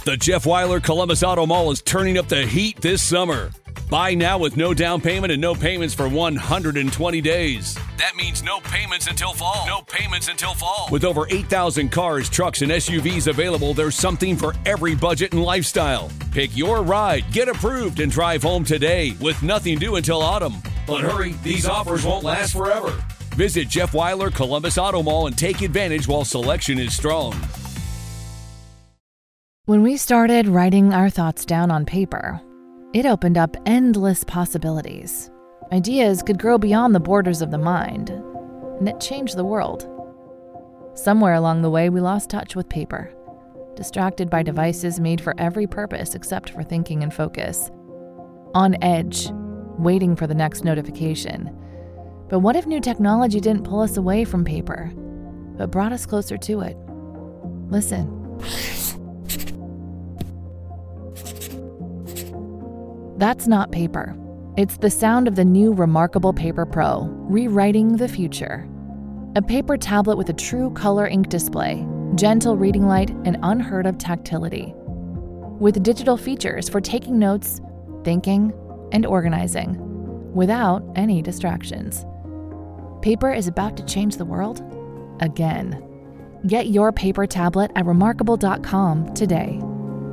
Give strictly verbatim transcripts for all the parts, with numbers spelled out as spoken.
The Jeff Weiler Columbus Auto Mall is turning up the heat this summer. Buy now with no down payment and no payments for one hundred twenty days. That means no payments until fall. No payments until fall. With over eight thousand cars, trucks, and S U Vs available, there's something for every budget and lifestyle. Pick your ride, get approved, and drive home today with nothing due until autumn. But hurry, these offers won't last forever. Visit Jeff Weiler Columbus Auto Mall and take advantage while selection is strong. When we started writing our thoughts down on paper, it opened up endless possibilities. Ideas could grow beyond the borders of the mind, and it changed the world. Somewhere along the way, we lost touch with paper, distracted by devices made for every purpose except for thinking and focus. On edge, waiting for the next notification. But what if new technology didn't pull us away from paper, but brought us closer to it? Listen. That's not paper. It's the sound of the new Remarkable Paper Pro, rewriting the future. A paper tablet with a true color ink display, gentle reading light, and unheard of tactility. With digital features for taking notes, thinking, and organizing, without any distractions. Paper is about to change the world again. Get your paper tablet at remarkable dot com today.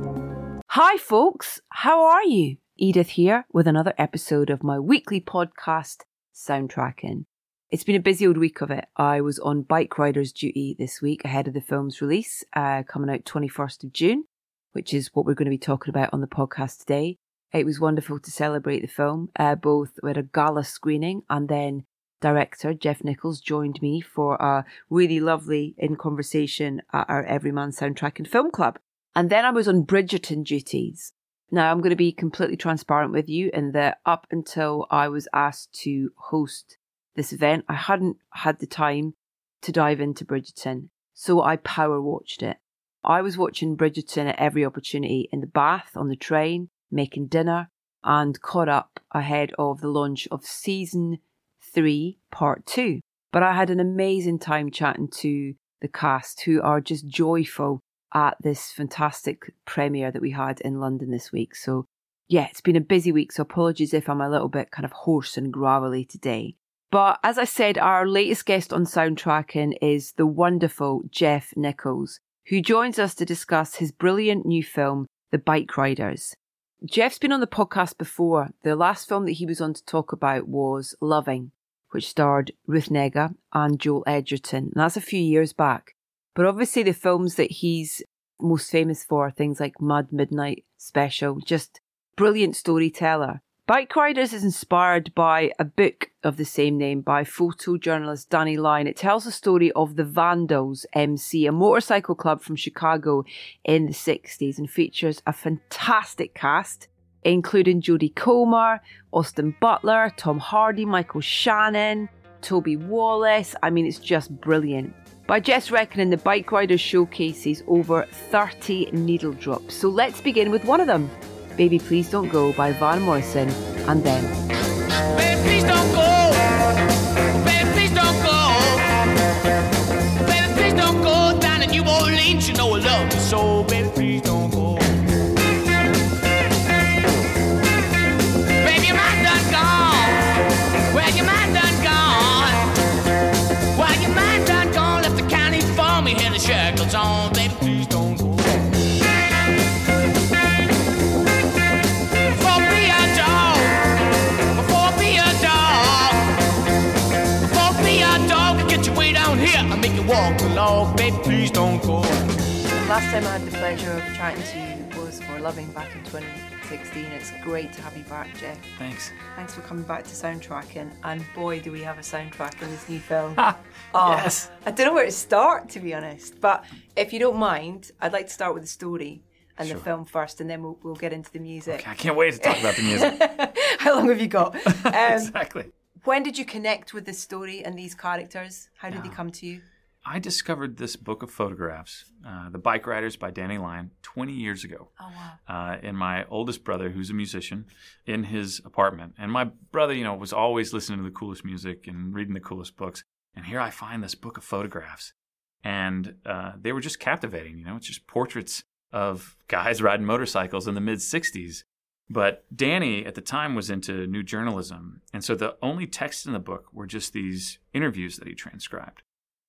Hi folks, how are you? Edith here with another episode of my weekly podcast, Soundtracking. It's been a busy old week of it. I was on bike riders duty this week ahead of the film's release, uh, coming out twenty-first of June, which is what we're going to be talking about on the podcast today. It was wonderful to celebrate the film, uh, both with a gala screening and then director Jeff Nichols joined me for a really lovely in conversation at our Everyman Soundtracking Film Club. And then I was on Bridgerton duties. Now, I'm going to be completely transparent with you in that up until I was asked to host this event, I hadn't had the time to dive into Bridgerton, so I power watched it. I was watching Bridgerton at every opportunity, in the bath, on the train, making dinner, and caught up ahead of the launch of season three, part two. But I had an amazing time chatting to the cast, who are just joyful at this fantastic premiere that we had in London this week. So yeah, it's been a busy week, so apologies if I'm a little bit kind of hoarse and gravelly today. But as I said, our latest guest on Soundtracking is the wonderful Jeff Nichols, who joins us to discuss his brilliant new film, The Bike Riders. Jeff's been on the podcast before. The last film that he was on to talk about was Loving, which starred Ruth Negga and Joel Edgerton. And that's a few years back. But obviously the films that he's most famous for are things like Mad Midnight Special, just brilliant storyteller. Bike Riders is inspired by a book of the same name by photojournalist Danny Lyon. It tells the story of the Vandals M C, a motorcycle club from Chicago in the sixties, and features a fantastic cast, including Jodie Comer, Austin Butler, Tom Hardy, Michael Shannon, Toby Wallace. I mean, it's just brilliant. By Jeff's reckoning, the Bike Riders showcases over thirty needle drops. So let's begin with one of them, Baby Please Don't Go by Van Morrison and Them. Baby, please don't go. Baby, please don't go. Baby, please don't go down in New Orleans. You know I love you so. Baby, please don't go. Baby, your mind done gone. Well, your mind done gone. Well, your mind done gone. Left the county for me. Here the shackles on. Baby, please don't go. Walk along, baby, please don't go. Last time I had the pleasure of chatting to you was for Loving back in twenty sixteen. It's great to have you back, Jeff. Thanks. Thanks for coming back to Soundtracking. And boy, do we have a soundtrack in this new film. oh, yes. I don't know where to start, to be honest. But if you don't mind, I'd like to start with the story and sure. the film first, and then we'll, we'll get into the music. Okay, I can't wait to talk about the music. How long have you got? Um, exactly. When did you connect with this story and these characters? How did yeah. they come to you? I discovered this book of photographs, uh, The Bike Riders by Danny Lyon, twenty years ago. Oh, wow. Uh, in my oldest brother, who's a musician, in his apartment. And my brother, you know, was always listening to the coolest music and reading the coolest books. And here I find this book of photographs. And uh, they were just captivating, you know. It's just portraits of guys riding motorcycles in the mid sixties. But Danny at the time was into new journalism. And so the only text in the book were just these interviews that he transcribed.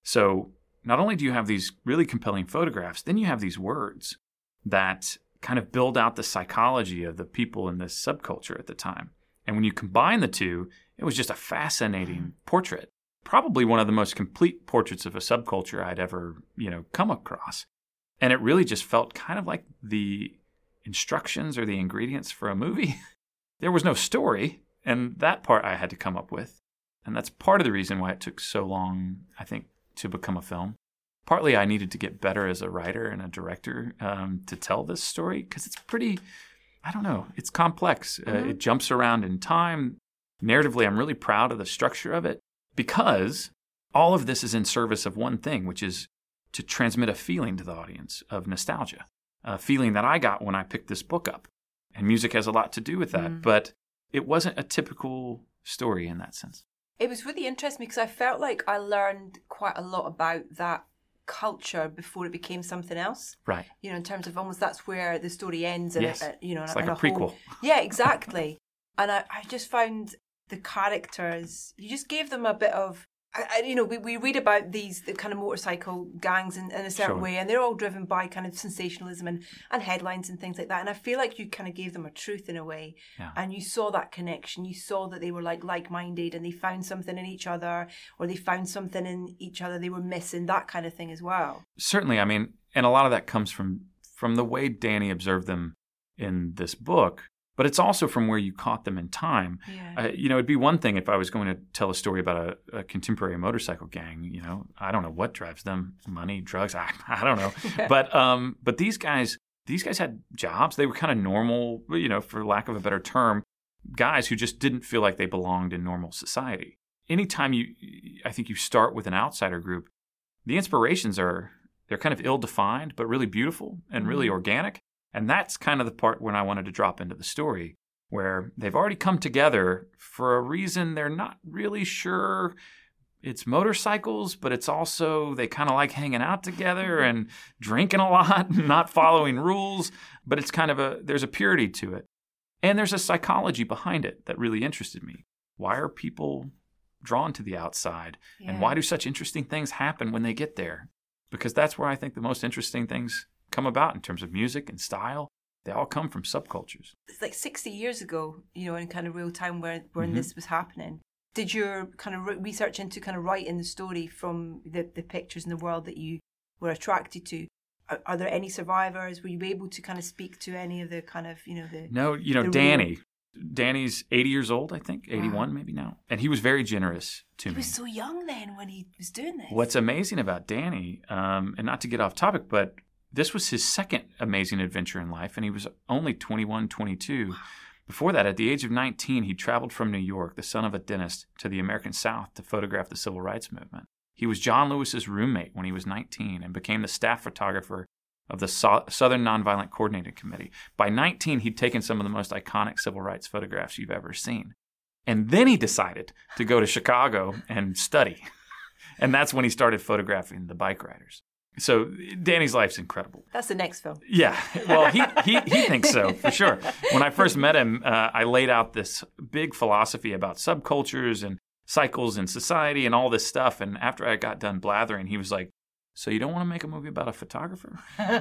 So not only do you have these really compelling photographs, then you have these words that kind of build out the psychology of the people in this subculture at the time. And when you combine the two, it was just a fascinating portrait. Probably one of the most complete portraits of a subculture I'd ever, you know, come across. And it really just felt kind of like the instructions or the ingredients for a movie. There was no story, and that part I had to come up with. And that's part of the reason why it took so long, I think, to become a film. Partly I needed to get better as a writer and a director um, to tell this story, because it's pretty, I don't know, it's complex. Mm-hmm. Uh, it jumps around in time. Narratively, I'm really proud of the structure of it, because all of this is in service of one thing, which is to transmit a feeling to the audience of nostalgia, a feeling that I got when I picked this book up. And music has a lot to do with that, mm. but it wasn't a typical story in that sense. It was really interesting because I felt like I learned quite a lot about that culture before it became something else. Right. You know, in terms of almost that's where the story ends. And yes. it, you know, it's and like a, a prequel. Whole, yeah, exactly. And I, I just found the characters, you just gave them a bit of, I, I, you know, we, we read about these the kind of motorcycle gangs in, in a certain Sure. way, and they're all driven by kind of sensationalism and, and headlines and things like that. And I feel like you kind of gave them a truth in a way. Yeah. And you saw that connection. You saw that they were like like-minded and they found something in each other, or they found something in each other they were missing, that kind of thing as well. Certainly. I mean, and a lot of that comes from, from the way Danny observed them in this book. But it's also from where you caught them in time. Yeah. Uh, you know, it'd be one thing if I was going to tell a story about a, a contemporary motorcycle gang. You know, I don't know what drives them: money, drugs. I, I don't know. but um, but these guys, these guys had jobs. They were kind of normal, you know, for lack of a better term, guys who just didn't feel like they belonged in normal society. Anytime you, I think you start with an outsider group, the inspirations are they're kind of ill-defined, but really beautiful and really mm-hmm. organic. And that's kind of the part when I wanted to drop into the story, where they've already come together for a reason they're not really sure it's motorcycles, but it's also they kind of like hanging out together and drinking a lot and not following rules. But it's kind of a, there's a purity to it. And there's a psychology behind it that really interested me. Why are people drawn to the outside? Yeah. And why do such interesting things happen when they get there? Because that's where I think the most interesting things come about in terms of music and style. They all come from subcultures. It's like sixty years ago, you know, in kind of real time where when Mm-hmm. this was happening. Did your kind of re- research into kind of writing the story from the, the pictures in the world that you were attracted to? Are, are there any survivors? Were you able to kind of speak to any of the kind of, you know, the... No, you know, the Danny. Real... Danny's eighty years old, I think, eighty-one Wow. maybe now. And he was very generous to He me. was so young then when he was doing this. What's amazing about Danny, um, and not to get off topic, but this was his second amazing adventure in life, and he was only twenty-one, twenty-two. Before that, at the age of nineteen, he traveled from New York, the son of a dentist, to the American South to photograph the civil rights movement. He was John Lewis's roommate when he was nineteen and became the staff photographer of the so- Southern Nonviolent Coordinating Committee. By nineteen, he'd taken some of the most iconic civil rights photographs you've ever seen. And then he decided to go to Chicago and study. And that's when he started photographing the bike riders. So Danny's life's incredible. That's the next film. Yeah. Well, he, he, he thinks so, for sure. When I first met him, uh, I laid out this big philosophy about subcultures and cycles in society and all this stuff. And after I got done blathering, he was like, so you don't want to make a movie about a photographer?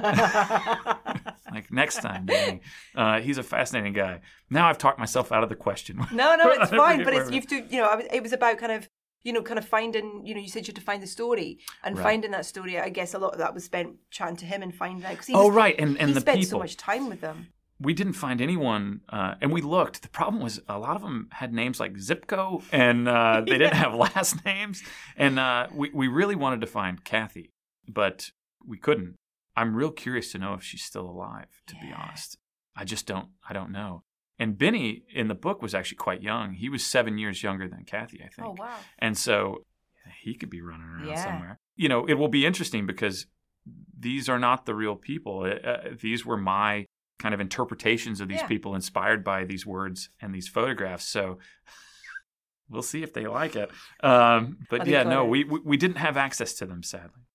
Like, next time, Danny. Uh, he's a fascinating guy. Now I've talked myself out of the question. No, no, it's I fine. forget But where it's, we- you've to, you know, I was- it was about kind of, you know, kind of finding, you know, you said you had to find the story. And Right. finding that story, I guess a lot of that was spent chatting to him and finding out. 'Cause he Oh, was- right. And, and he the spent people. so much time with them. We didn't find anyone, uh, and we looked. The problem was a lot of them had names like Zipco, and uh, they didn't have last names. And uh, we, we really wanted to find Kathy, but we couldn't. I'm real curious to know if she's still alive, to be Yeah. honest. I just don't, I don't know. And Benny in the book was actually quite young. He was seven years younger than Kathy, I think. Oh, wow. And so he could be running around Yeah. somewhere. You know, it will be interesting because these are not the real people. Uh, these were my kind of interpretations of these Yeah. people inspired by these words and these photographs. So we'll see if they like it. Um, but Are they yeah, no, clever? we, we we didn't have access to them, sadly.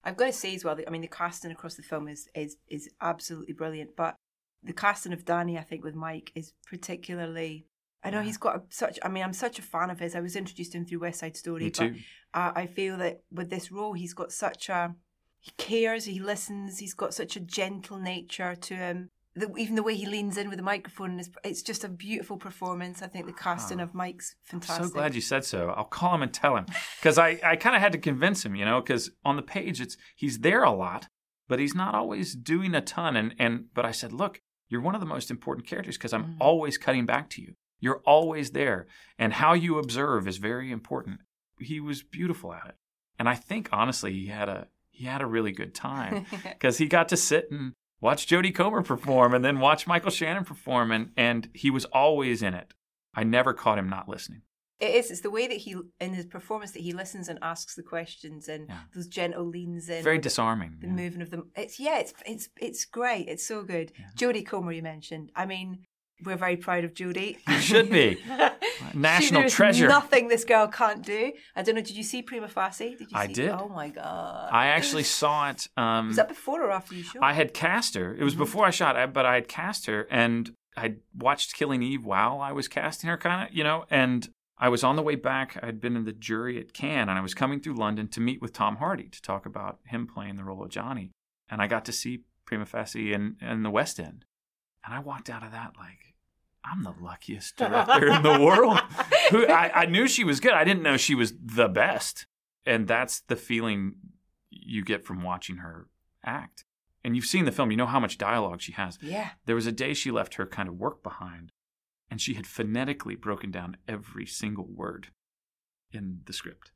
I've got to say as well, that, I mean, the casting across the film is, is is absolutely brilliant. But the casting of Danny, I think, with Mike is particularly... I know he's got a, such... I mean, I'm such a fan of his. I was introduced to him through West Side Story. Me too. But uh, I feel that with this role, he's got such a... He cares, he listens, he's got such a gentle nature to him. The, even the way he leans in with the microphone, is, it's just a beautiful performance. I think the casting oh, of Mike's fantastic. I'm so glad you said so. I'll call him and tell him. Because I, I kind of had to convince him, you know, because on the page, it's he's there a lot, but he's not always doing a ton. And, and But I said, look, you're one of the most important characters because I'm mm. always cutting back to you. You're always there. And how you observe is very important. He was beautiful at it. And I think, honestly, he had a he had a really good time because he got to sit and watch Jodie Comer perform and then watch Michael Shannon perform. And, and he was always in it. I never caught him not listening. It is. It's the way that he, in his performance, that he listens and asks the questions and yeah. those gentle leans in. Very disarming. The yeah. moving of them. It's, yeah, it's it's it's great. It's so good. Yeah. Jodie Comer, you mentioned. I mean... We're very proud of Jodie. You should be. National There's treasure. Nothing this girl can't do. I don't know. Did you see Prima Facie? Did you I see did. Oh my god. I actually saw it. Um, Was that before or after you shot? I had cast her. It was mm-hmm. before I shot it, but I had cast her, and I watched Killing Eve while I was casting her, kind of, you know. And I was on the way back. I'd been in the jury at Cannes, and I was coming through London to meet with Tom Hardy to talk about him playing the role of Johnny. And I got to see Prima Facie in, in the West End, and I walked out of that like, I'm the luckiest director in the world. Who I, I knew she was good. I didn't know she was the best. And that's the feeling you get from watching her act. And you've seen the film. You know how much dialogue she has. Yeah. There was a day she left her kind of work behind, and she had phonetically broken down every single word in the script.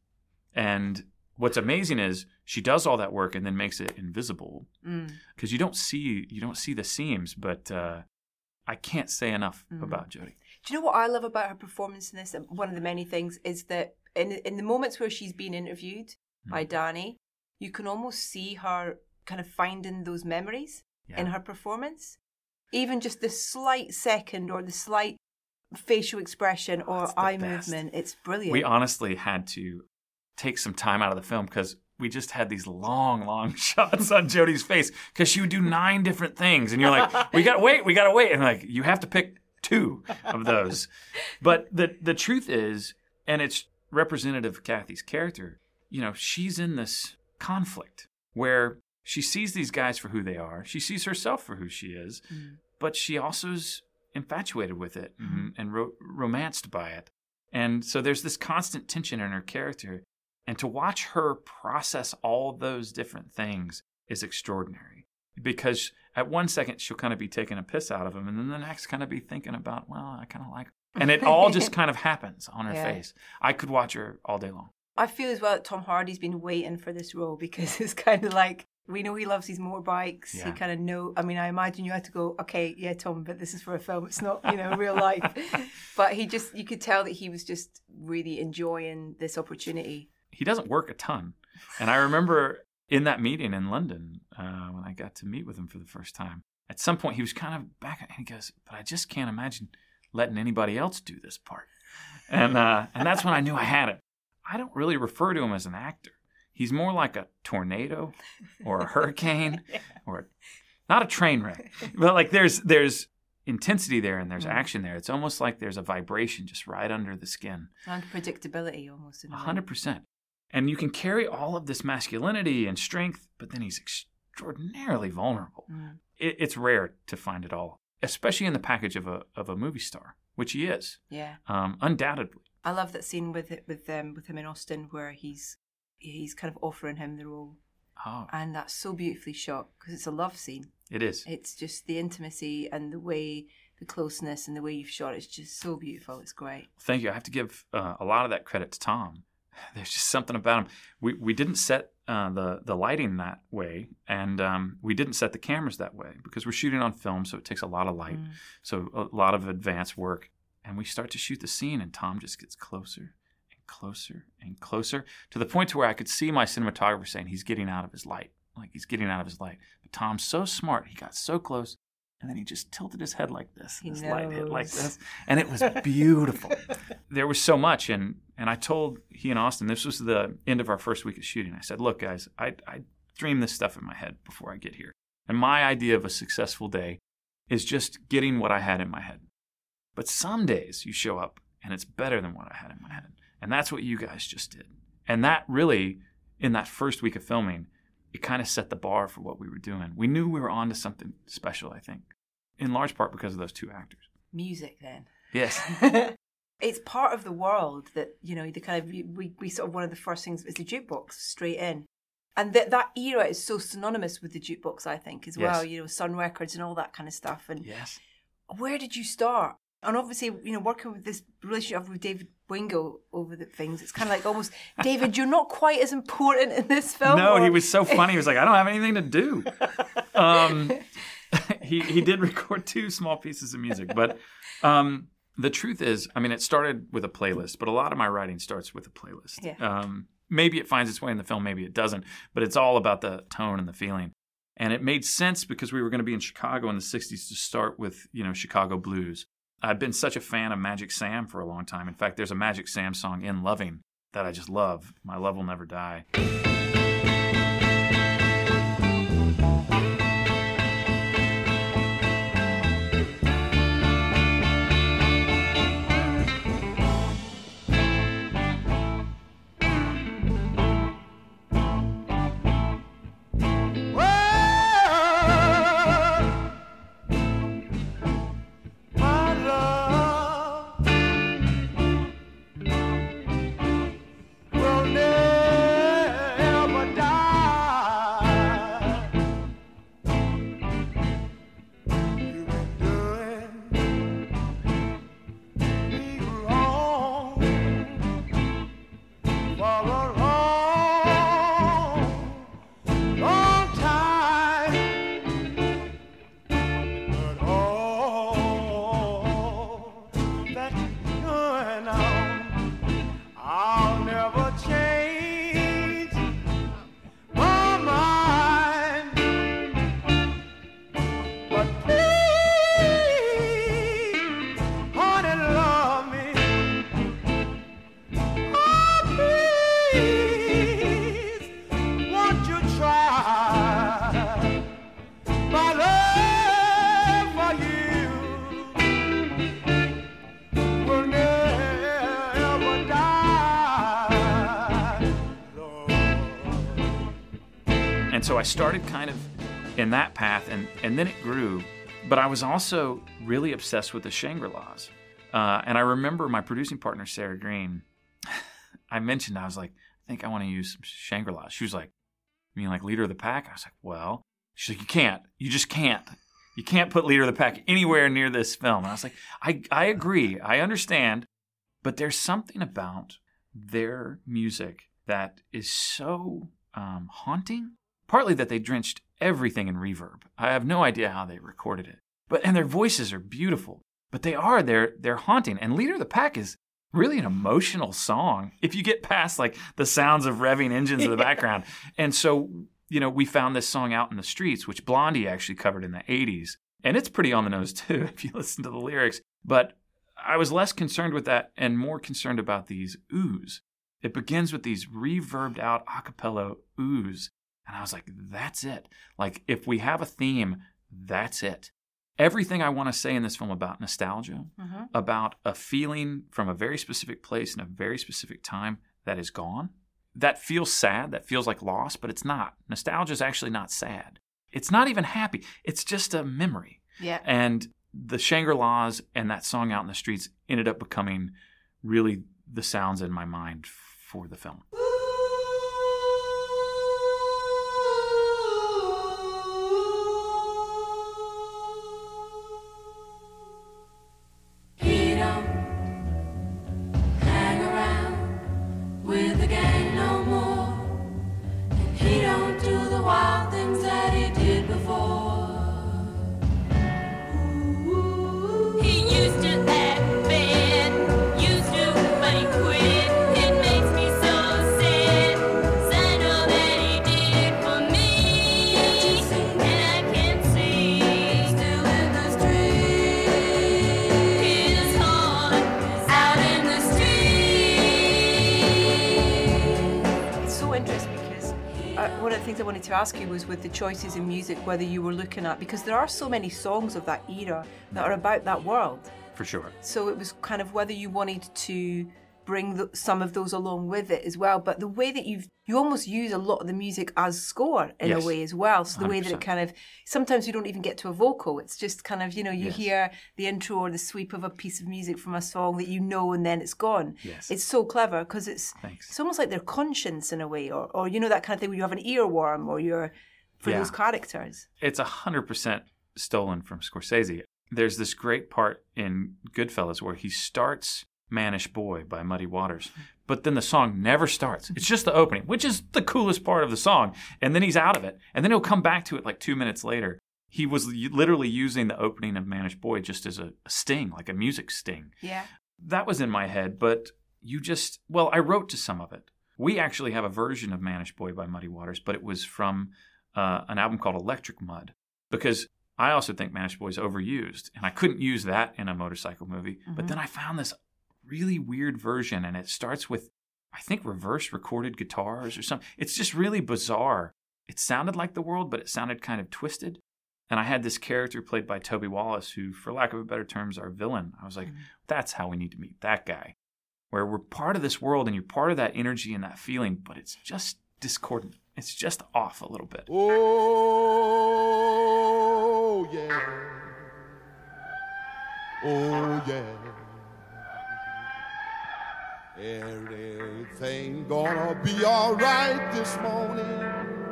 And what's amazing is she does all that work and then makes it invisible because mm. you don't see you don't see the seams, but... Uh, I can't say enough mm. about Jodie. Do you know what I love about her performance in this? One of the many things is that in in the moments where she's being interviewed mm. by Danny, you can almost see her kind of finding those memories yeah. in her performance. Even just the slight second or the slight facial expression oh, or eye best. movement, it's brilliant. We honestly had to take some time out of the film because we just had these long, long shots on Jodie's face because she would do nine different things. And you're like, we got to wait, we got to wait. And like, you have to pick two of those. But the the truth is, and it's representative of Kathy's character, you know, she's in this conflict where she sees these guys for who they are. She sees herself for who she is. Mm. But she also is infatuated with it mm. and, and ro- romanced by it. And so there's this constant tension in her character. And to watch her process all those different things is extraordinary because at one second she'll kind of be taking a piss out of him and then the next kind of be thinking about, well, I kind of like, and it all just kind of happens on her yeah. face. I could watch her all day long. I feel as well that Tom Hardy's been waiting for this role because it's kind of like, we know he loves his motorbikes. Yeah. He kind of know, I mean, I imagine you had to go, okay, yeah, Tom, but this is for a film. It's not, you know, real life. But he just, you could tell that he was just really enjoying this opportunity. He doesn't work a ton. And I remember in that meeting in London, uh, when I got to meet with him for the first time, at some point he was kind of back and he goes, but I just can't imagine letting anybody else do this part. And uh, and that's when I knew I had it. I don't really refer to him as an actor. He's more like a tornado or a hurricane yeah. or a, not a train wreck. But like there's there's intensity there and there's mm. action there. It's almost like there's a vibration just right under the skin. Unpredictability almost. A hundred percent. And you can carry all of this masculinity and strength, but then he's extraordinarily vulnerable. Mm. It, it's rare to find it all, especially in the package of a of a movie star, which he is. Yeah, um, undoubtedly. I love that scene with it, with um, with him in Austin where he's he's kind of offering him the role, oh. and that's so beautifully shot because it's a love scene. It is. It's just the intimacy and the way, the closeness and the way you've shot it. It's just so beautiful. It's great. Thank you. I have to give uh, a lot of that credit to Tom. There's just something about him. We we didn't set uh, the the lighting that way, and um, we didn't set the cameras that way because we're shooting on film, so it takes a lot of light, mm. so a lot of advanced work. And we start to shoot the scene, and Tom just gets closer and closer and closer to the point to where I could see my cinematographer saying he's getting out of his light, like he's getting out of his light. But Tom's so smart; he got so close. And then he just tilted his head like this. He his knows. light hit like this. And it was beautiful. There was so much. And and I told he and Austin, this was the end of our first week of shooting. I said, look, guys, I, I stream this stuff in my head before I get here. And my idea of a successful day is just getting what I had in my head. But some days you show up and it's better than what I had in my head. And that's what you guys just did. And that really, in that first week of filming, it kind of set the bar for what we were doing. We knew we were on to something special, I think, in large part because of those two actors. Music, then. Yes. It's part of the world that, you know, the kind of, we, we sort of, one of the first things is the jukebox, straight in. And that that era is so synonymous with the jukebox, I think, as well, Yes. you know, Sun Records and all that kind of stuff. And Yes. where did you start? And obviously, you know, working with this relationship with David Wingo over the things, it's kind of like almost, David, you're not quite as important in this film. No, or... he was so funny. He was like, I don't have anything to do. Um, he he did record two small pieces of music. But um, the truth is, I mean, it started with a playlist, but a lot of my writing starts with a playlist. Yeah. Um, maybe it finds its way in the film, maybe it doesn't. But it's all about the tone and the feeling. And it made sense because we were going to be in Chicago in the sixties to start with, you know, Chicago blues. I've been such a fan of Magic Sam for a long time. In fact, there's a Magic Sam song, In Loving, that I just love. My Love Will Never Die. And so I started kind of in that path, and, and then it grew. But I was also really obsessed with the Shangri-Las. Uh, and I remember my producing partner, Sarah Green, I mentioned, I was like, I think I want to use some Shangri-Las. She was like, you mean like Leader of the Pack? I was like, well, she's like, you can't. You just can't. You can't put Leader of the Pack anywhere near this film. And I was like, I, I agree. I understand. But there's something about their music that is so um, haunting. Partly that they drenched everything in reverb. I have no idea how they recorded it. But and their voices are beautiful. But they are, they're, they're haunting. And Leader of the Pack is really an emotional song if you get past like the sounds of revving engines in the background. And so, you know, we found this song Out in the Streets, which Blondie actually covered in the eighties. And it's pretty on the nose too, if you listen to the lyrics. But I was less concerned with that and more concerned about these oohs. It begins with these reverbed out a cappella oohs. And I was like, that's it. Like, if we have a theme, that's it. Everything I want to say in this film about nostalgia, mm-hmm. about a feeling from a very specific place in a very specific time that is gone, that feels sad, that feels like loss, but it's not. Nostalgia is actually not sad. It's not even happy. It's just a memory. Yeah. And the Shangri-Las and that song Out in the Streets ended up becoming really the sounds in my mind for the film. Used to make quit. It makes me so sad. wanted to ask you was with the choices in music, whether you were looking at, because there are so many songs of that era that are about that world. For sure. So it was kind of whether you wanted to bring the, some of those along with it as well. But the way that you've, you almost use a lot of the music as score in Yes. a way as well. So the one hundred way that it percent. kind of, sometimes you don't even get to a vocal. It's just kind of, you know, you Yes. hear the intro or the sweep of a piece of music from a song that you know, and then it's gone. Yes. It's so clever because it's, Thanks. it's almost like their conscience in a way, or, or, you know, that kind of thing where you have an earworm or you're, for Yeah. those characters. It's one hundred percent stolen from Scorsese. There's this great part in Goodfellas where he starts Mannish Boy by Muddy Waters, but then the song never starts. It's just the opening, which is the coolest part of the song. And then he's out of it. And then he'll come back to it like two minutes later. He was literally using the opening of Mannish Boy just as a sting, like a music sting. Yeah. That was in my head, but you just, well, I wrote to some of it. We actually have a version of Mannish Boy by Muddy Waters, but it was from uh, an album called Electric Mud, because I also think Mannish Boy is overused, and I couldn't use that in a motorcycle movie. Mm-hmm. But then I found this really weird version, and it starts with, I think, reverse recorded guitars or something. It's just really bizarre. It sounded like the world, but it sounded kind of twisted. And I had this character played by Toby Wallace, who, for lack of a better term, is our villain. I was like, Mm-hmm. that's how we need to meet that guy, where we're part of this world and you're part of that energy and that feeling, but it's just discordant. It's just off a little bit. Oh, yeah. Oh, yeah. Everything gonna be all right this morning.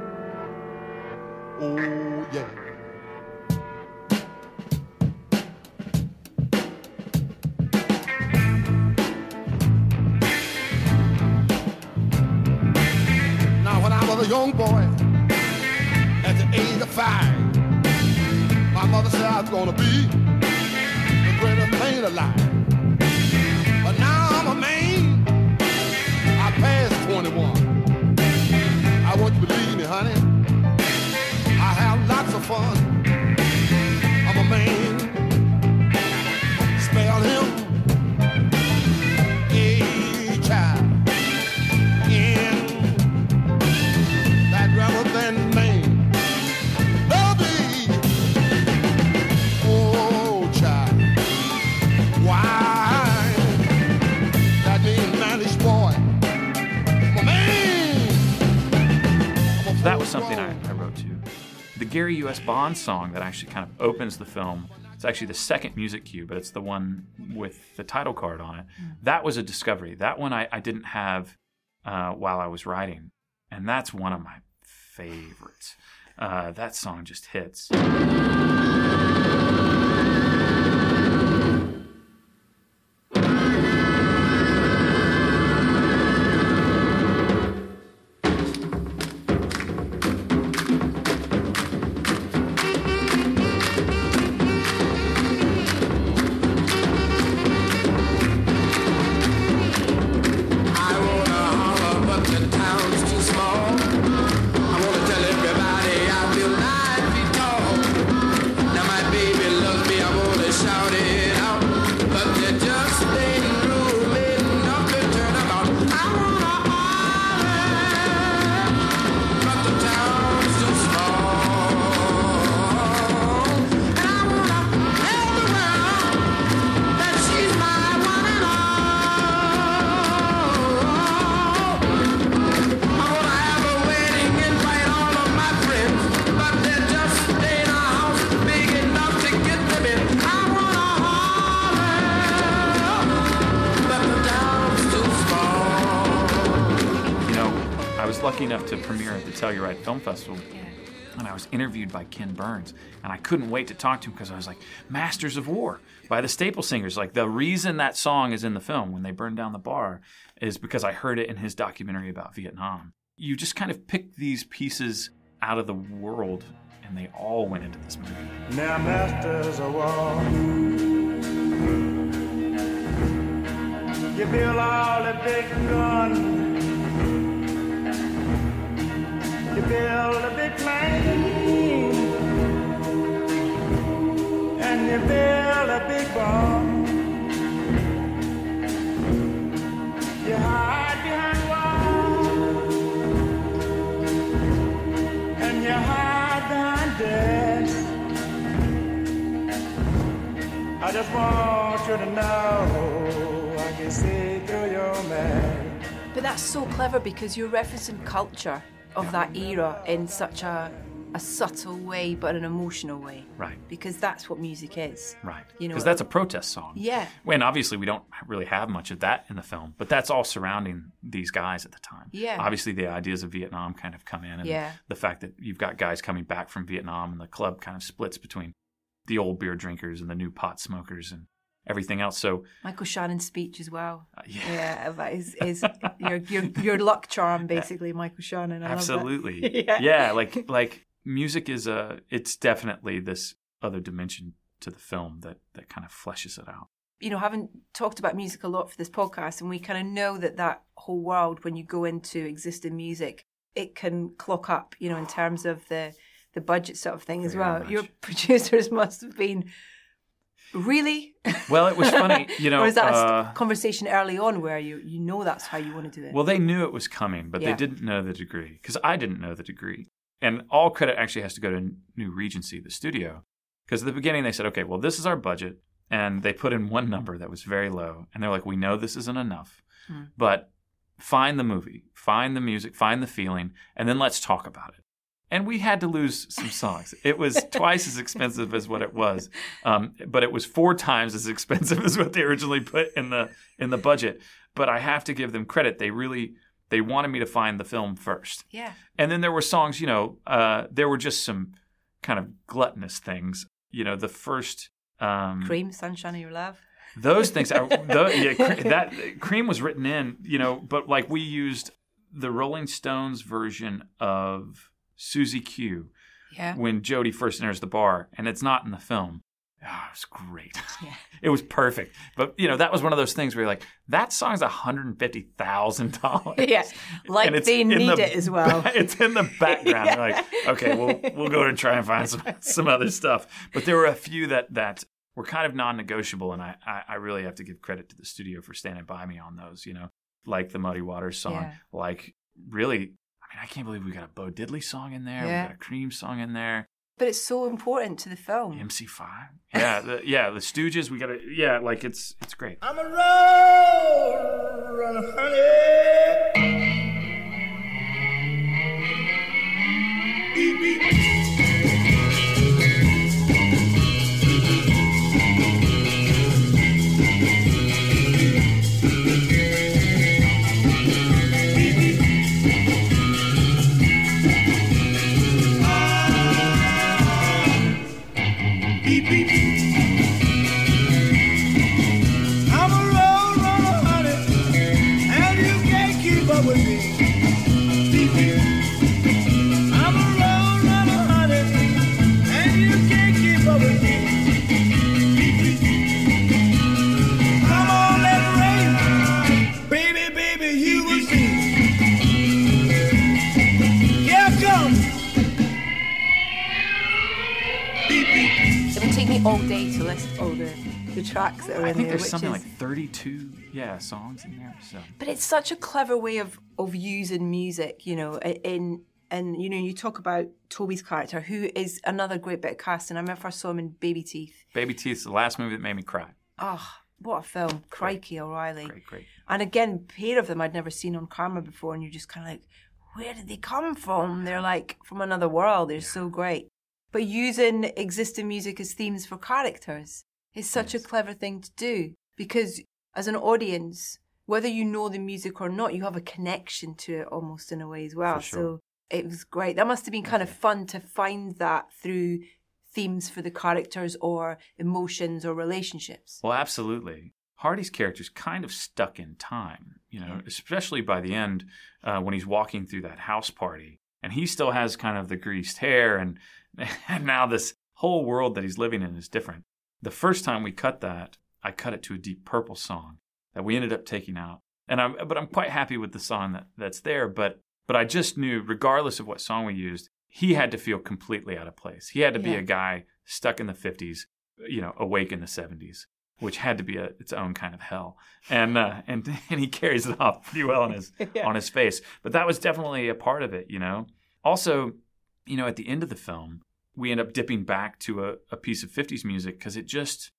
Oh, yeah. Now, when I was a young boy, at the age of five, my mother said I was gonna be the greatest man alive. But now I'm a man. I passed twenty-one. I want you to believe me, honey. I have lots of fun. I'm a man. Spell him A child in that rather than man. Baby, oh child, why? That means Mannish Boy. I'm a man. I'm a That was something I, full-grown. I wrote too. The Gary U S. Bond song that actually kind of opens the film, it's actually the second music cue, but it's the one with the title card on it. That was a discovery. That one I, I didn't have uh, while I was writing. And that's one of my favorites. Uh, that song just hits. I wanna holler, but the town's too small. I wanna tell everybody I feel nine feet tall. Now my baby loves me, I wanna shout it out, but there just ain't room enough to turn about. I wanna holler, but the town's too small. And I wanna tell the world that she's my one and all. I wanna have a wedding, invite all of my friends, but there just ain't a house big enough to get them in. I wanna holler, but the town's too small. You know, I was lucky enough to premiere at the Telluride Film Festival. And I was interviewed by Ken Burns, and I couldn't wait to talk to him because I was like, Masters of War by the Staple Singers. Like, the reason that song is in the film when they burn down the bar is because I heard it in his documentary about Vietnam. You just kind of pick these pieces out of the world, and they all went into this movie. Now, masters of war, you build all the big guns, you build a big plane, and you build a big bomb. You hide behind walls, I just want you to know I can see through your mask. But that's so clever because you're referencing culture of that era in such a a subtle way, but an emotional way. Right. Because that's what music is. Right. You know, Because that's a protest song. Yeah. And obviously we don't really have much of that in the film, but that's all surrounding these guys at the time. Yeah. Obviously the ideas of Vietnam kind of come in, and Yeah. the fact that you've got guys coming back from Vietnam and the club kind of splits between the old beer drinkers and the new pot smokers and everything else. So Michael Shannon's speech as well. Uh, yeah. Yeah, that is, is your, your your luck charm, basically, Michael Shannon. I love that. absolutely. Yeah. yeah, like like music is a it's definitely this other dimension to the film that that kind of fleshes it out. You know, having talked about music a lot for this podcast, and we kind of know that that whole world, when you go into existing music, it can clock up, you know, in terms of the, the budget sort of thing as Very well. much. Your producers must have been, really? Well, it was funny, you know. Or is that uh, a conversation early on where you, you know that's how you want to do it? Well, they knew it was coming, but Yeah. they didn't know the degree, because I didn't know the degree. And all credit actually has to go to New Regency, the studio, because at the beginning they said, okay, well, this is our budget. And they put in one number that was very low. And they're like, we know this isn't enough, Hmm. but find the movie, find the music, find the feeling, and then let's talk about it. And we had to lose some songs. It was twice as expensive as what it was, um, but it was four times as expensive as what they originally put in the in the budget. But I have to give them credit. They really they wanted me to find the film first. Yeah. And then there were songs, you know, uh, there were just some kind of gluttonous things. You know, the first um, Cream, Sunshine of Your Love. those things. I, the, yeah, cre- that Cream was written in, you know, but like we used the Rolling Stones version of Susie Q Yeah. when Jody first enters the bar, and it's not in the film. Oh, it was great. Yeah. It was perfect. But, you know, that was one of those things where you're like, that song's one hundred fifty thousand dollars. Yeah. Like And it's they in need the it as well. ba- It's in the background. You're like, okay, we'll we'll go and try and find some, some other stuff. But there were a few that, that were kind of non-negotiable, and I, I, I really have to give credit to the studio for standing by me on those, you know, like the Muddy Waters song. Yeah. Like, really, I mean, I can't believe we got a Bo Diddley song in there. Yeah. We got a Cream song in there. But it's so important to the film. M C five. Yeah, the, yeah, the Stooges. We got to, yeah, like it's it's great. I'm a road runner, honey. Beep, beep. Beep, beep. I'm a road runner, honey, and you can't keep up with me. Beep, beep. I'm a road runner, honey, and you can't keep up with me. Beep, beep. Come on, let it rain, baby, baby, you will see. Yeah, come. Beep, beep. It would take me all day to list all the, the tracks that are I in think there. there's which something is, like thirty-two, yeah, songs in there. So But it's such a clever way of, of using music, you know, in and you know, you talk about Toby's character, who is another great bit of casting. I remember I first saw him in Baby Teeth. Baby Teeth's the last movie that made me cry. Oh, what a film. Crikey O'Reilly. Great, great. And again, pair of them I'd never seen on camera before, and you're just kind of like, where did they come from? They're like from another world. They're so great. But using existing music as themes for characters is such Yes. a clever thing to do, because as an audience, whether you know the music or not, you have a connection to it almost in a way as well. For sure. So it was great. That must have been kind of fun to find that through themes for the characters or emotions or relationships. Well, absolutely. Hardy's character's kind of stuck in time, you know, especially by the end uh, when he's walking through that house party, and he still has kind of the greased hair, and and now this whole world that he's living in is different. The first time we cut that, I cut it to a Deep Purple song that we ended up taking out, and I'm but I'm quite happy with the song that, that's there. But but I just knew, regardless of what song we used, he had to feel completely out of place. He had to be Yeah. a guy stuck in the fifties, you know, awake in the seventies, which had to be a, its own kind of hell. And uh, and and he carries it off pretty well on his Yeah. on his face. But that was definitely a part of it, you know. Also, you know, at the end of the film, we end up dipping back to a, a piece of fifties music because it just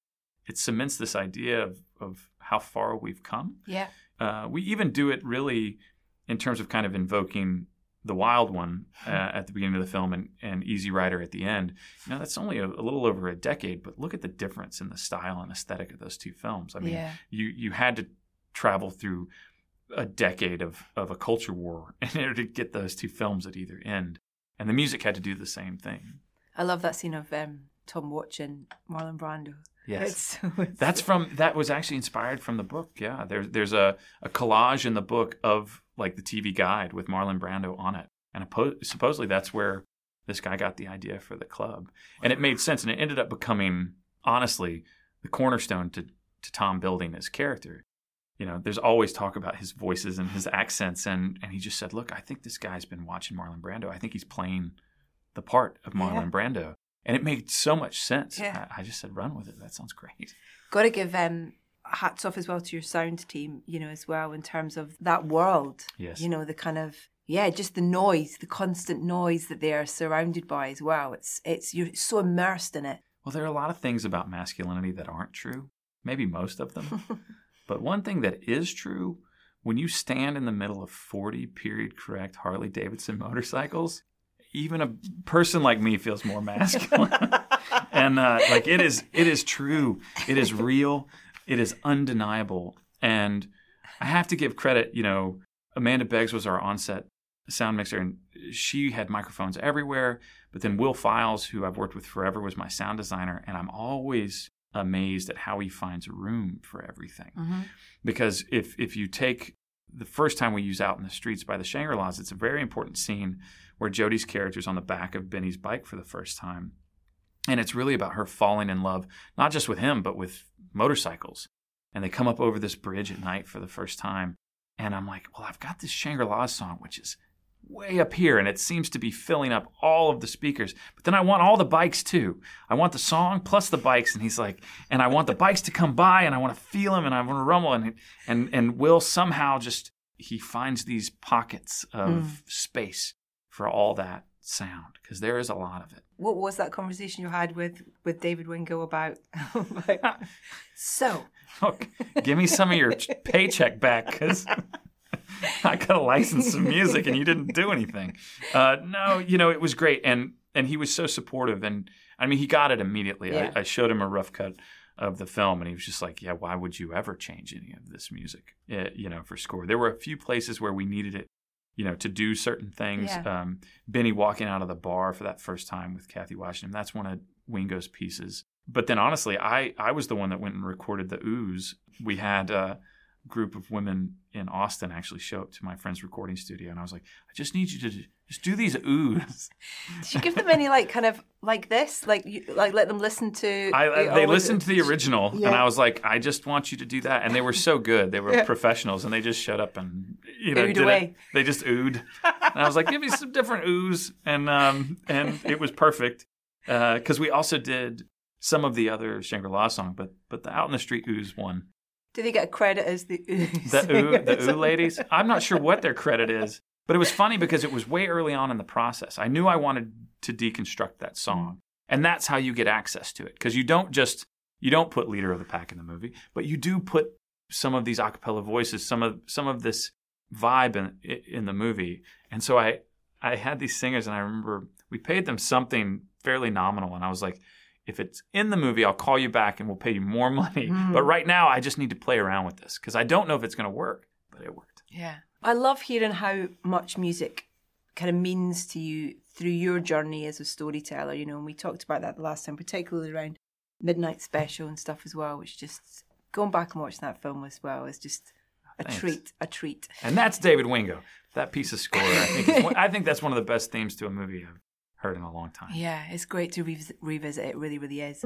it cements this idea of, of how far we've come. Yeah. Uh, we even do it really in terms of kind of invoking the Wild One uh, at the beginning of the film and, and Easy Rider at the end. You know, that's only a, a little over a decade, but look at the difference in the style and aesthetic of those two films. I mean, Yeah. you you had to travel through a decade of, of a culture war in order to get those two films at either end. And the music had to do the same thing. I love that scene of um, Tom watching Marlon Brando. Yes. It's so, it's That's so- from that was actually inspired from the book. Yeah, there's there's a, a collage in the book of like the T V guide with Marlon Brando on it, and oppo- supposedly that's where this guy got the idea for the club, and it made sense, and it ended up becoming honestly the cornerstone to to Tom building his character. You know, there's always talk about his voices and his accents, and and he just said, look, I think this guy's been watching Marlon Brando. I think he's playing the part of Marlon Yeah. Brando. And it made so much sense. Yeah. I, I just said, run with it. That sounds great. Got to give um, hats off as well to your sound team, you know, as well in terms of that world. Yes. You know, the kind of, yeah, just the noise, the constant noise that they are surrounded by as well. It's, it's, you're so immersed in it. Well, there are a lot of things about masculinity that aren't true. Maybe most of them. But one thing that is true, when you stand in the middle of forty period correct Harley Davidson motorcycles, even a person like me feels more masculine. And uh, like it is, it is true. It is real. It is undeniable. And I have to give credit, you know, Amanda Beggs was our on-set sound mixer, and she had microphones everywhere. But then Will Files, who I've worked with forever, was my sound designer. And I'm always amazed at how he finds room for everything. Mm-hmm. Because if if you take the first time we use Out in the Streets by the Shangri-Las, it's a very important scene where Jodie's character's on the back of Benny's bike for the first time. And it's really about her falling in love, not just with him, but with motorcycles. And they come up over this bridge at night for the first time. And I'm like, well, I've got this Shangri-Las song, which is way up here, and it seems to be filling up all of the speakers. But then I want all the bikes too. I want the song plus the bikes. And he's like, and I want the bikes to come by, and I want to feel them, and I want to rumble. And and and Will somehow just, he finds these pockets of Mm. space for all that sound, because there is a lot of it. What was that conversation you had with, with David Wingo about? about so, Look, give me some of your paycheck back, because I got to license some music and you didn't do anything. Uh, no, you know, it was great. And and he was so supportive. And I mean, he got it immediately. Yeah. I, I showed him a rough cut of the film, and he was just like, yeah, why would you ever change any of this music, uh, you know, for score? There were a few places where we needed it, you know, to do certain things. Yeah. Um, Benny walking out of the bar for that first time with Kathy Washington, that's one of Wingo's pieces. But then honestly, I, I was the one that went and recorded the ooze. We had a group of women in Austin actually show up to my friend's recording studio, and I was like, I just need you to do, just do these oohs. did you give them any like kind of like this, like you, like let them listen to? I, I, or they was listened it- to the original, Yeah. and I was like, I just want you to do that. And they were so good. They were Yeah. professionals, and they just shut up and, you know, Oohed did away. it. They just oohed. And I was like, give me some different oohs. And, um, and it was perfect. Because we also did some of the other Shangri-La song, but but the Out in the Street ooze one. Do they get credit as the ooze? The ooh, the ooh ladies. I'm not sure what their credit is, but it was funny because it was way early on in the process. I knew I wanted to deconstruct that song, and that's how you get access to it. Because you don't just you don't put leader of the pack in the movie, but you do put some of these a cappella voices, some of some of this vibe in in the movie. And so I I had these singers, and I remember we paid them something fairly nominal, and I was like, if it's in the movie, I'll call you back and we'll pay you more money. Mm. But right now, I just need to play around with this because I don't know if it's going to work, but it worked. Yeah. I love hearing how much music kind of means to you through your journey as a storyteller, you know, and we talked about that the last time, particularly around Midnight Special and stuff as well, which just, going back and watching that film as well is just a Thanks. treat, a treat. And that's David Wingo. That piece of score, I think, is one, I think that's one of the best themes to a movie I've heard in a long time. Yeah, it's great to revisit, revisit it, really, really is.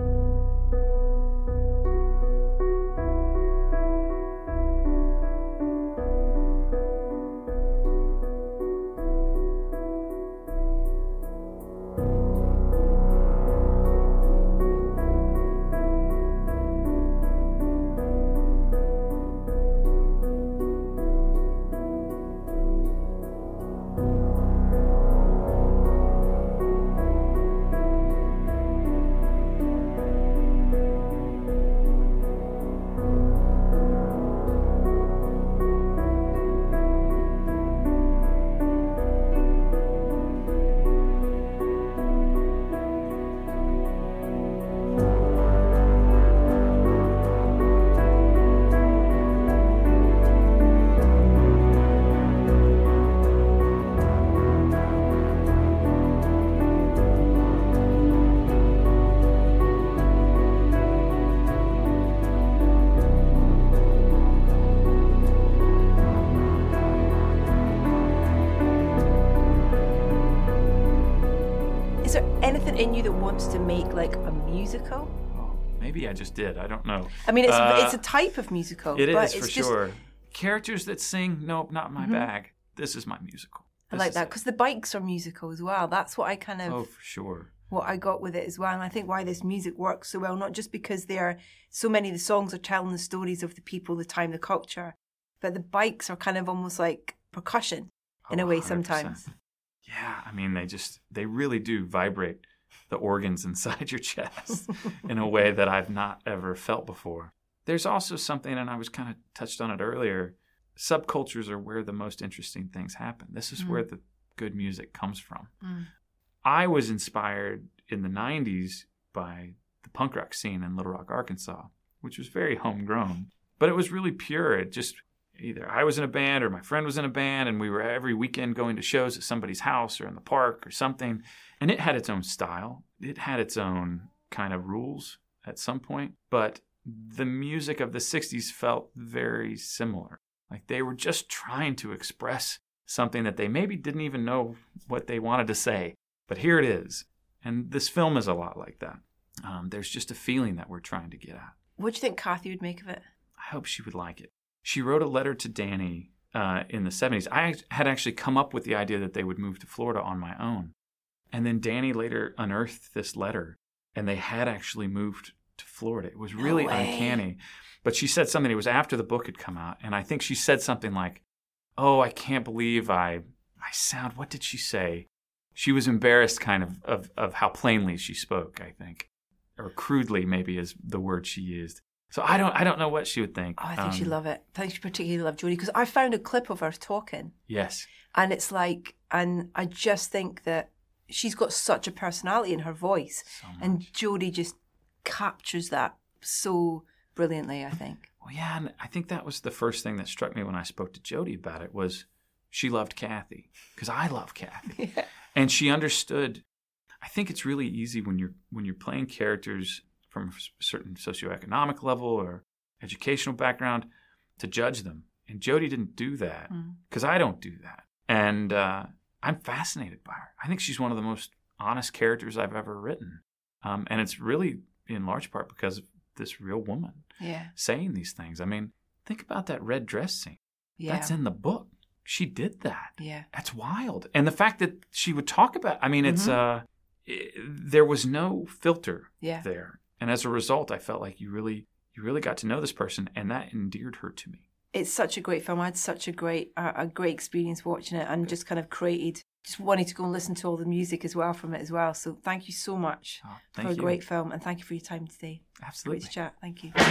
in you that wants to make like a musical? Oh, maybe I just did. I don't know. I mean, it's Uh, it's a type of musical. It but is, for it's just, sure. Characters that sing, nope, not my bag. This is my musical. I This like is that it. because the bikes are musical as well. That's what I kind of Oh, for sure. what I got with it as well, and I think why this music works so well. Not just because they are so many of the songs are telling the stories of the people, the time, the culture, but the bikes are kind of almost like percussion in Oh, a way one hundred percent. sometimes. Yeah, I mean, they just, they really do vibrate the organs inside your chest in a way that I've not ever felt before. There's also something, and I was kind of touched on it earlier, subcultures are where the most interesting things happen. This is Mm. where the good music comes from. Mm. I was inspired in the nineties by the punk rock scene in Little Rock, Arkansas, which was very homegrown, but it was really pure. It just, either I was in a band or my friend was in a band, and we were every weekend going to shows at somebody's house or in the park or something. And it had its own style. It had its own kind of rules at some point. But the music of the sixties felt very similar. Like they were just trying to express something that they maybe didn't even know what they wanted to say. But here it is. And this film is a lot like that. Um, there's just a feeling that we're trying to get at. What do you think Kathy would make of it? I hope she would like it. She wrote a letter to Danny uh, in the seventies. I had actually come up with the idea that they would move to Florida on my own. And then Danny later unearthed this letter, and they had actually moved to Florida. It was really way. uncanny. But she said something, it was after the book had come out, and I think she said something like, oh, I can't believe I I sound, what did she say? She was embarrassed kind of, of, of how plainly she spoke, I think. Or crudely, maybe, is the word she used. So I don't I don't know what she would think. Oh, I think she'd Um, love it. I think she particularly loved Jodie because I found a clip of her talking, Yes. and it's like, and I just think that she's got such a personality in her voice, So and much. Jodie just captures that so brilliantly, I think. Well, yeah, and I think that was the first thing that struck me when I spoke to Jodie about it was she loved Kathy because I love Kathy, Yeah. and she understood. I think it's really easy when you're when you're playing characters from a certain socioeconomic level or educational background to judge them, and Jodie didn't do that because I don't do that, and uh, I'm fascinated by her. I think she's one of the most honest characters I've ever written, um, and it's really in large part because of this real woman Yeah. saying these things. I mean, think about that red dress scene. Yeah. That's in the book. She did that. Yeah. That's wild. And the fact that she would talk about, I mean, it's, Mhm. uh, i there was no filter Yeah. there. And as a result, I felt like you really, you really got to know this person, and that endeared her to me. It's such a great film. I had such a great, uh, a great experience watching it, and just kind of created, just wanted to go and listen to all the music as well from it as well. So thank you so much Oh, for thank a you. great film, and thank you for your time today. Absolutely. Great to chat. Thank you.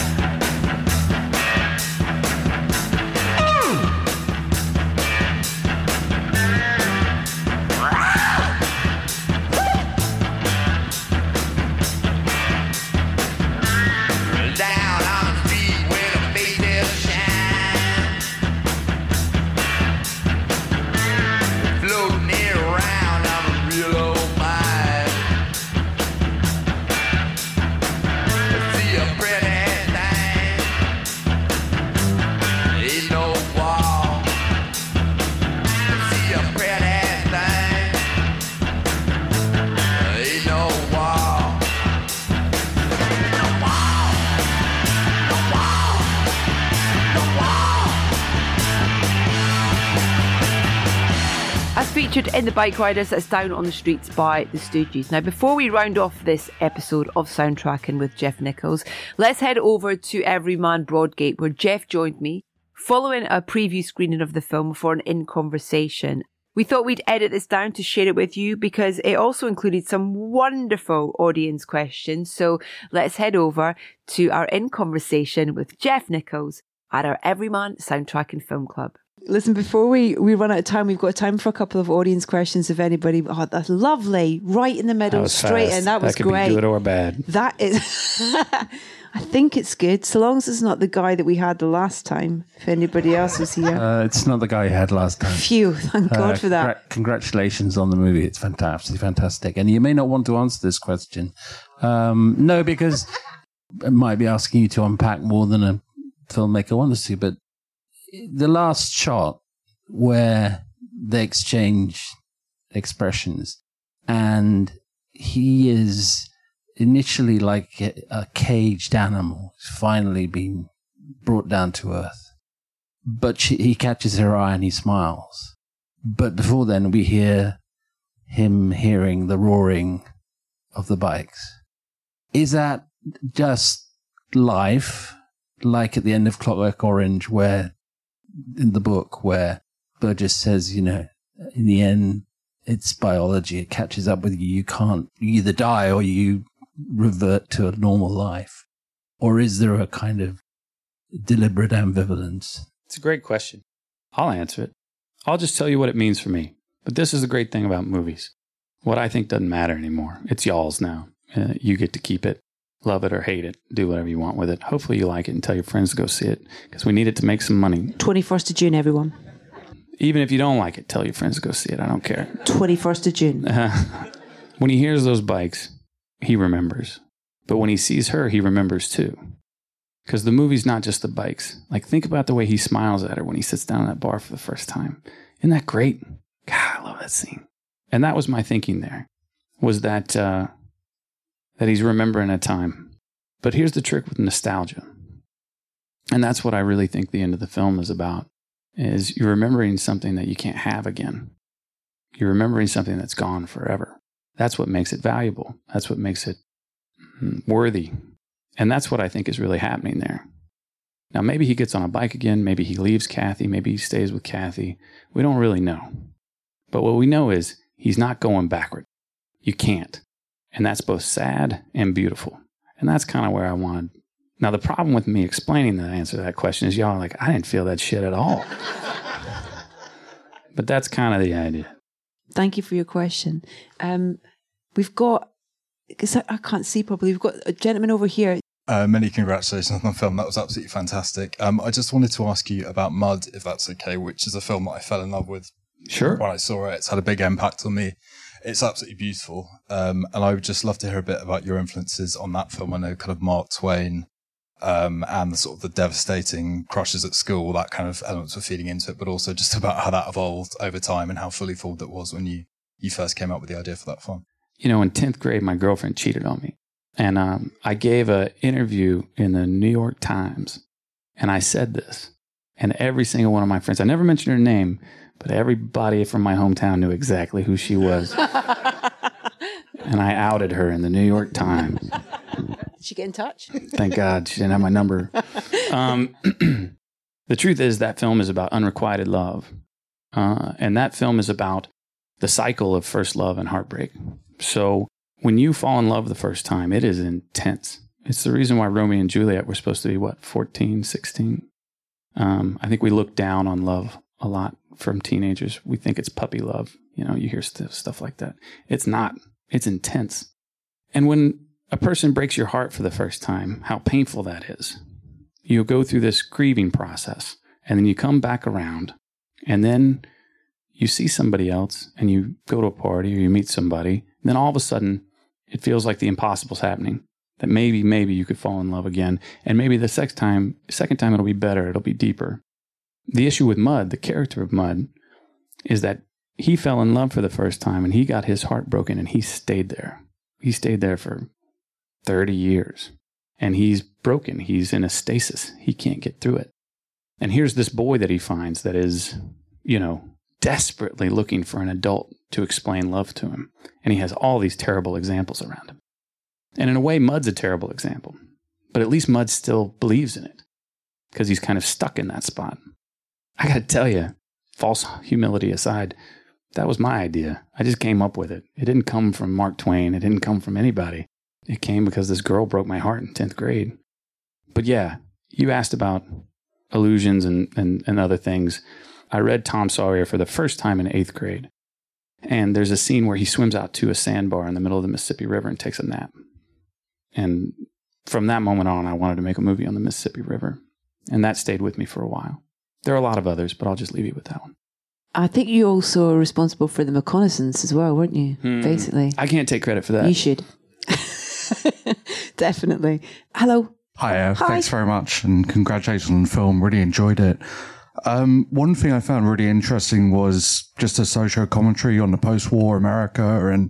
Down on the street where the faces shine, floating around on a real old mind. See a pretty thing, ain't no wall. See a pretty thing, ain't no wall. As featured in The Bike Riders, that's Down on the Streets by the Stooges. Now, before we round off this episode of Soundtracking with Jeff Nichols, let's head over to Everyman Broadgate, where Jeff joined me following a preview screening of the film for an In Conversation. We thought we'd edit this down to share it with you because it also included some wonderful audience questions. So let's head over to our In Conversation with Jeff Nichols at our Everyman Soundtracking Film Club. Listen, before we, we run out of time, we've got time for a couple of audience questions. If anybody, oh, that's lovely, right in the middle, That was straight fast. in. That was could great. be good or bad. That is, I think it's good, so long as it's not the guy that we had the last time. If anybody else was here, Uh, it's not the guy you had last time. phew, thank God Uh, for that. congra- congratulations on the movie. It's fantastic, fantastic. And you may not want to answer this question. Um, no, because it might be asking you to unpack more than a filmmaker wants to. But the last shot where they exchange expressions and he is initially like a, a caged animal, finally been brought down to earth. But she, he catches her eye and he smiles. But before then, we hear him hearing the roaring of the bikes. Is that just life, like at the end of Clockwork Orange, where in the book where Burgess says, you know, in the end, it's biology. It catches up with you. You can't, you either die or you revert to a normal life. Or is there a kind of deliberate ambivalence? It's a great question. I'll answer it. I'll just tell you what it means for me. But this is the great thing about movies. What I think doesn't matter anymore. It's y'all's now. Uh, you get to keep it, love it or hate it, do whatever you want with it. Hopefully you like it and tell your friends to go see it because we need it to make some money. twenty-first of June, everyone. Even if you don't like it, tell your friends to go see it. I don't care. twenty-first of June. Uh, when he hears those bikes, he remembers. But when he sees her, he remembers too. Because the movie's not just the bikes. Like, think about the way he smiles at her when he sits down at that bar for the first time. Isn't that great? God, I love that scene. And that was my thinking there, was that uh, that he's remembering a time. But here's the trick with nostalgia. And that's what I really think the end of the film is about, is you're remembering something that you can't have again. You're remembering something that's gone forever. That's what makes it valuable. That's what makes it worthy. And that's what I think is really happening there. Now, maybe he gets on a bike again. Maybe he leaves Kathy. Maybe he stays with Kathy. We don't really know. But what we know is he's not going backward. You can't. And that's both sad and beautiful. And that's kind of where I wanted. Now, the problem with me explaining the answer to that question is y'all are like, I didn't feel that shit at all. But that's kind of the idea. Thank you for your question. Um, we've got, because I, I can't see properly, we've got a gentleman over here. Uh, many congratulations on the film. That was absolutely fantastic. Um, I just wanted to ask you about Mud, if that's okay, which is a film that I fell in love with. Sure. When I saw it, it's had a big impact on me. It's absolutely beautiful. Um, and I would just love to hear a bit about your influences on that film. I know kind of Mark Twain um, and the sort of the devastating crushes at school, that kind of elements were feeding into it, but also just about how that evolved over time and how fully formed it was when you, you first came up with the idea for that film. You know, in tenth grade, my girlfriend cheated on me. And um, I gave an interview in the New York Times, and I said this. And every single one of my friends, I never mentioned her name, but everybody from my hometown knew exactly who she was. And I outed her in the New York Times. Did she get in touch? Thank God she didn't have my number. Um, the truth is that film is about unrequited love. Uh, and that film is about the cycle of first love and heartbreak. So when you fall in love the first time, it is intense. It's the reason why Romeo and Juliet were supposed to be, what, fourteen, sixteen? Um, I think we look down on love a lot from teenagers. We think it's puppy love. You know, you hear st- stuff like that. It's not. It's intense. And when a person breaks your heart for the first time, how painful that is. You go through this grieving process, and then you come back around, and then you see somebody else, and you go to a party, or you meet somebody, and then all of a sudden, it feels like the impossible's happening. That maybe, maybe you could fall in love again. And maybe the second time, second time it'll be better. It'll be deeper. The issue with Mud, the character of Mud, is that he fell in love for the first time and he got his heart broken and he stayed there. He stayed there for thirty years. And he's broken. He's in a stasis. He can't get through it. And here's this boy that he finds that is, you know, desperately looking for an adult to explain love to him. And he has all these terrible examples around him. And in a way, Mud's a terrible example. But at least Mud still believes in it because he's kind of stuck in that spot. I got to tell you, false humility aside, that was my idea. I just came up with it. It didn't come from Mark Twain. It didn't come from anybody. It came because this girl broke my heart in tenth grade. But yeah, you asked about illusions and, and, and other things. I read Tom Sawyer for the first time in eighth grade. And there's a scene where he swims out to a sandbar in the middle of the Mississippi River and takes a nap. And from that moment on, I wanted to make a movie on the Mississippi River. And that stayed with me for a while. There are a lot of others, but I'll just leave you with that one. I think you also are responsible for the reconnaissance as well, weren't you? Hmm. Basically. I can't take credit for that. You should. Definitely. Hello. Hi, uh, Hi. Thanks very much and congratulations on the film. Really enjoyed it. Um, one thing I found really interesting was just a social commentary on the post-war America and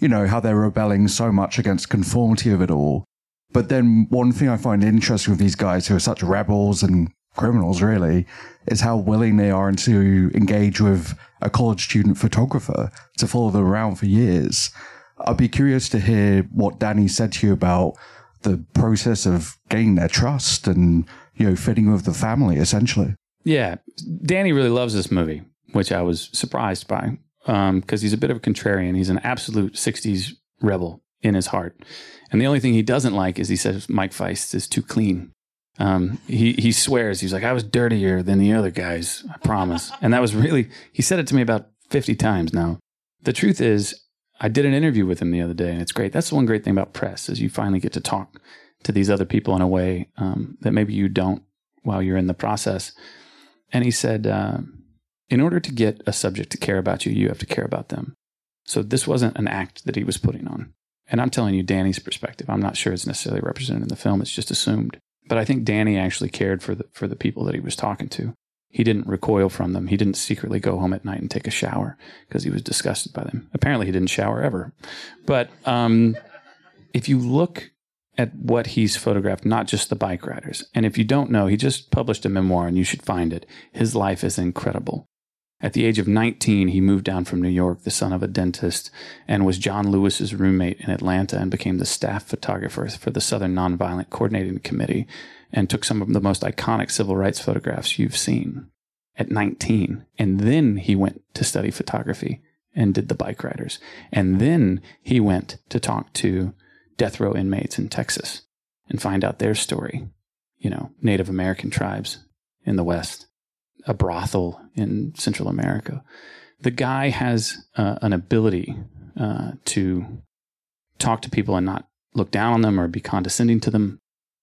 you know, how they're rebelling so much against conformity of it all. But then one thing I find interesting with these guys who are such rebels and criminals, really, is how willing they are to engage with a college student photographer to follow them around for years. I'd be curious to hear what Danny said to you about the process of gaining their trust and, you know, fitting with the family, essentially. Yeah. Danny really loves this movie, which I was surprised by, um, because he's a bit of a contrarian. He's an absolute sixties rebel in his heart. And the only thing he doesn't like is he says Mike Feist is too clean. Um, he, he swears, he's like, I was dirtier than the other guys, I promise. And that was really, he said it to me about fifty times now. The truth is, I did an interview with him the other day, and it's great. That's the one great thing about press, is you finally get to talk to these other people in a way um, that maybe you don't while you're in the process. And he said, uh, in order to get a subject to care about you, you have to care about them. So this wasn't an act that he was putting on. And I'm telling you Danny's perspective. I'm not sure it's necessarily represented in the film. It's just assumed. But I think Danny actually cared for the for the people that he was talking to. He didn't recoil from them. He didn't secretly go home at night and take a shower because he was disgusted by them. Apparently he didn't shower ever. But um, if you look at what he's photographed, not just the bike riders, and if you don't know, he just published a memoir and you should find it. His life is incredible. At the age of nineteen, he moved down from New York, the son of a dentist, and was John Lewis's roommate in Atlanta and became the staff photographer for the Southern Nonviolent Coordinating Committee and took some of the most iconic civil rights photographs you've seen at nineteen. And then he went to study photography and did the bike riders. And then he went to talk to death row inmates in Texas and find out their story, you know, Native American tribes in the West, a brothel in Central America. The guy has uh, an ability uh, to talk to people and not look down on them or be condescending to them.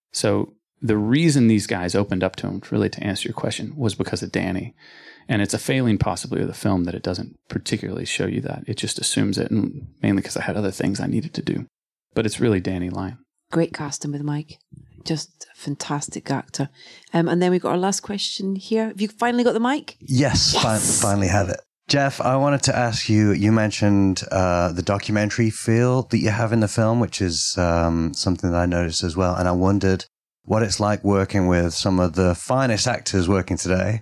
So the reason these guys opened up to him, really to answer your question, was because of Danny. And it's a failing possibly of the film that it doesn't particularly show you that. It just assumes it, and mainly because I had other things I needed to do. But it's really Danny Lyon. Great casting with Mike. Just a fantastic actor. Um, and then we've got our last question here. Have you finally got the mic? Yes, yes. Fin- finally have it. Jeff, I wanted to ask you, you mentioned uh, the documentary feel that you have in the film, which is um, something that I noticed as well. And I wondered what it's like working with some of the finest actors working today,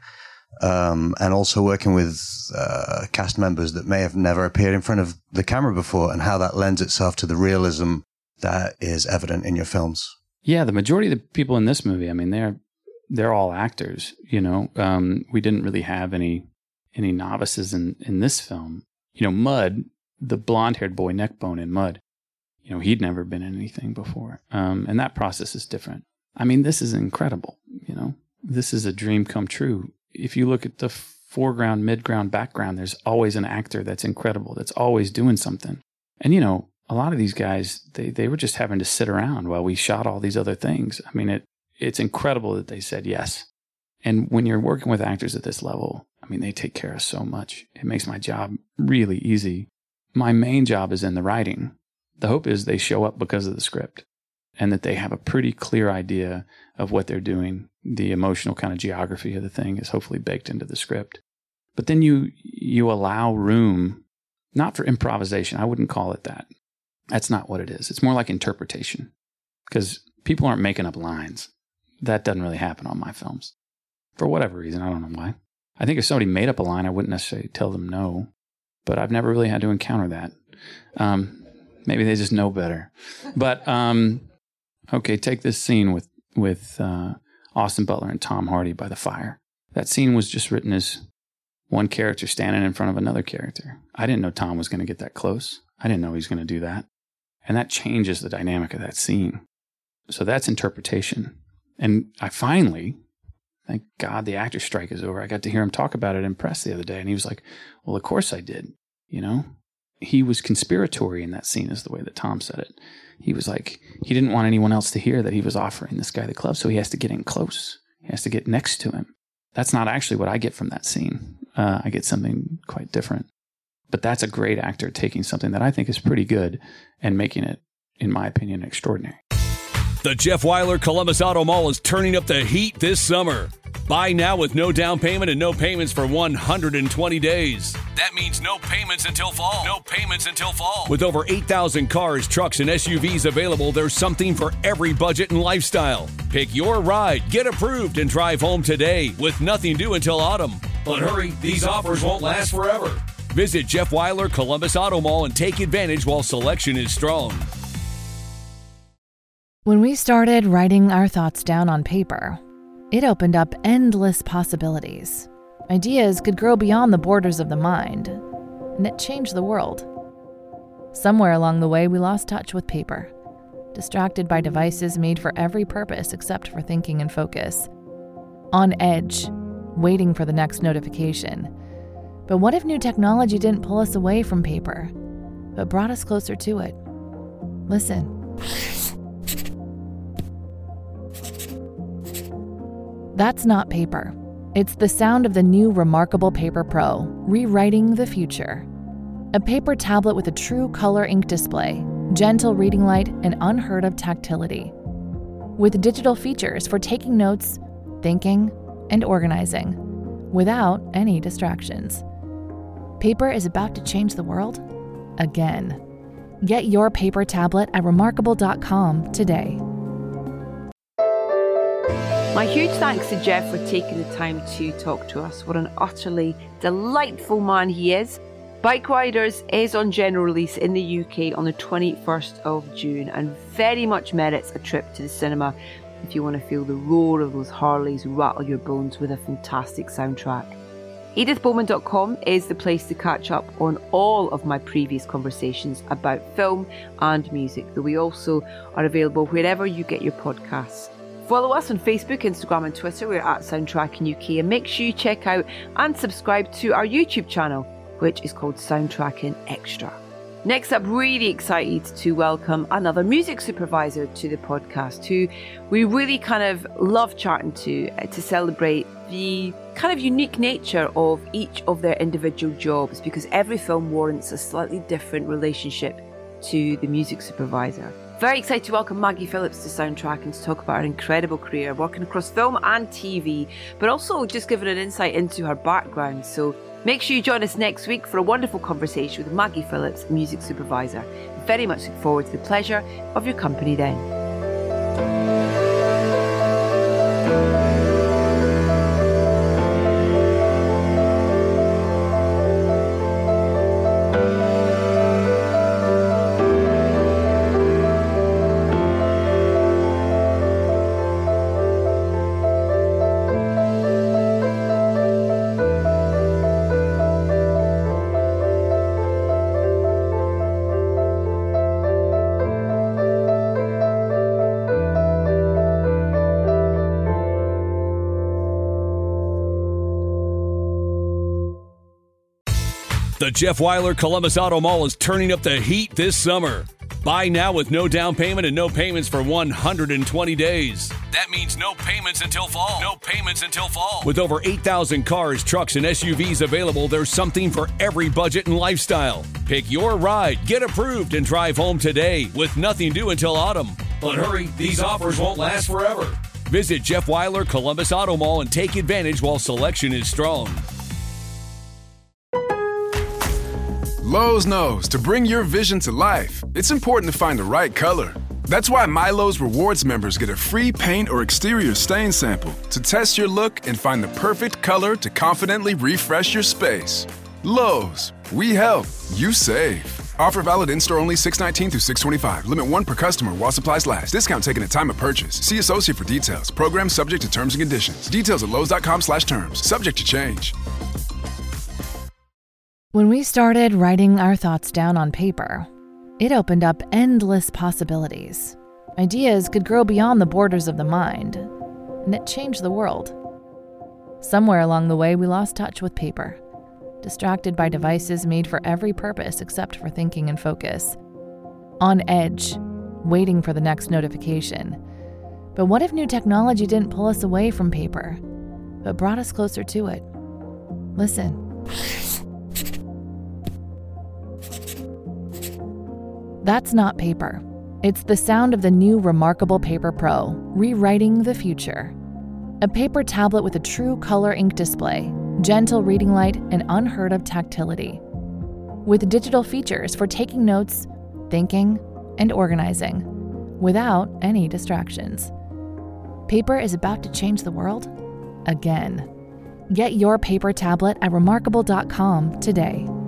um, and also working with uh, cast members that may have never appeared in front of the camera before, and how that lends itself to the realism that is evident in your films. Yeah, the majority of the people in this movie, I mean, they're they're all actors. You know, um, we didn't really have any any novices in, in this film. You know, Mud, the blonde-haired boy, Neckbone in Mud, you know, he'd never been in anything before, um, and that process is different. I mean, this is incredible. You know, this is a dream come true. If you look at the foreground, midground, background, there's always an actor that's incredible, that's always doing something. And you know, a lot of these guys, they, they were just having to sit around while we shot all these other things. I mean, it it's incredible that they said yes. And when you're working with actors at this level, I mean, they take care of so much. It makes my job really easy. My main job is in the writing. The hope is they show up because of the script and that they have a pretty clear idea of what they're doing. The emotional kind of geography of the thing is hopefully baked into the script. But then you you allow room, not for improvisation. I wouldn't call it that. That's not what it is. It's more like interpretation, because people aren't making up lines. That doesn't really happen on my films. For whatever reason, I don't know why. I think if somebody made up a line, I wouldn't necessarily tell them no, but I've never really had to encounter that. Um, maybe they just know better. But, um, okay, take this scene with, with uh, Austin Butler and Tom Hardy by the fire. That scene was just written as one character standing in front of another character. I didn't know Tom was going to get that close. I didn't know he was going to do that. And that changes the dynamic of that scene. So that's interpretation. And I finally, thank God the actor strike is over. I got to hear him talk about it in press the other day. And he was like, well, of course I did. You know, he was conspiratory in that scene is the way that Tom said it. He was like, he didn't want anyone else to hear that he was offering this guy the club. So he has to get in close. He has to get next to him. That's not actually what I get from that scene. Uh, I get something quite different. But that's a great actor taking something that I think is pretty good and making it, in my opinion, extraordinary. The Jeff Wyler Columbus Auto Mall is turning up the heat this summer. Buy now with no down payment and no payments for one hundred twenty days. That means no payments until fall. No payments until fall. With over eight thousand cars, trucks, and S U Vs available, there's something for every budget and lifestyle. Pick your ride, get approved, and drive home today with nothing due until autumn. But hurry, these offers won't last forever. Visit Jeff Weiler Columbus Auto Mall and take advantage while selection is strong. When we started writing our thoughts down on paper, it opened up endless possibilities. Ideas could grow beyond the borders of the mind, and it changed the world. Somewhere along the way, we lost touch with paper, distracted by devices made for every purpose except for thinking and focus. On edge, waiting for the next notification. But what if new technology didn't pull us away from paper, but brought us closer to it? Listen. That's not paper. It's the sound of the new Remarkable Paper Pro, rewriting the future. A paper tablet with a true color ink display, gentle reading light, and unheard of tactility. With digital features for taking notes, thinking, and organizing, without any distractions. Paper is about to change the world again. Get your paper tablet at remarkable dot com today. My huge thanks to Jeff for taking the time to talk to us. What an utterly delightful man he is. Bike Riders is on general release in the U K on the twenty-first of June and very much merits a trip to the cinema if you want to feel the roar of those Harleys rattle your bones with a fantastic soundtrack. edith bowman dot com is the place to catch up on all of my previous conversations about film and music, though we also are available wherever you get your podcasts. Follow us on Facebook, Instagram and Twitter. We're at Soundtracking U K, and make sure you check out and subscribe to our YouTube channel, which is called Soundtracking Extra. Next up, really excited to welcome another music supervisor to the podcast who we really kind of love chatting to uh, to celebrate the kind of unique nature of each of their individual jobs, because every film warrants a slightly different relationship to the music supervisor. Very excited to welcome Maggie Phillips to Soundtrack and to talk about her incredible career working across film and T V, but also just giving an insight into her background. So make sure you join us next week for a wonderful conversation with Maggie Phillips, music supervisor. Very much look forward to the pleasure of your company then. The Jeff Weiler Columbus Auto Mall is turning up the heat this summer. Buy now with no down payment and no payments for one hundred twenty days. That means no payments until fall. No payments until fall. With over eight thousand cars, trucks, and S U Vs available, there's something for every budget and lifestyle. Pick your ride, get approved, and drive home today with nothing due until autumn. But hurry, these offers won't last forever. Visit Jeff Weiler Columbus Auto Mall and take advantage while selection is strong. Lowe's knows to bring your vision to life, it's important to find the right color. That's why MyLowe's Rewards members get a free paint or exterior stain sample to test your look and find the perfect color to confidently refresh your space. Lowe's, we help, you save. Offer valid in-store only six nineteen through six twenty-five. Limit one per customer while supplies last. Discount taken at time of purchase. See associate for details. Program subject to terms and conditions. Details at lowes.com slash terms. Subject to change. When we started writing our thoughts down on paper, it opened up endless possibilities. Ideas could grow beyond the borders of the mind, and it changed the world. Somewhere along the way, we lost touch with paper, distracted by devices made for every purpose except for thinking and focus. On edge, waiting for the next notification. But what if new technology didn't pull us away from paper, but brought us closer to it? Listen. That's not paper. It's the sound of the new Remarkable Paper Pro, rewriting the future. A paper tablet with a true color ink display, gentle reading light, and unheard of tactility. With digital features for taking notes, thinking, and organizing, without any distractions. Paper is about to change the world again. Get your paper tablet at remarkable dot com today.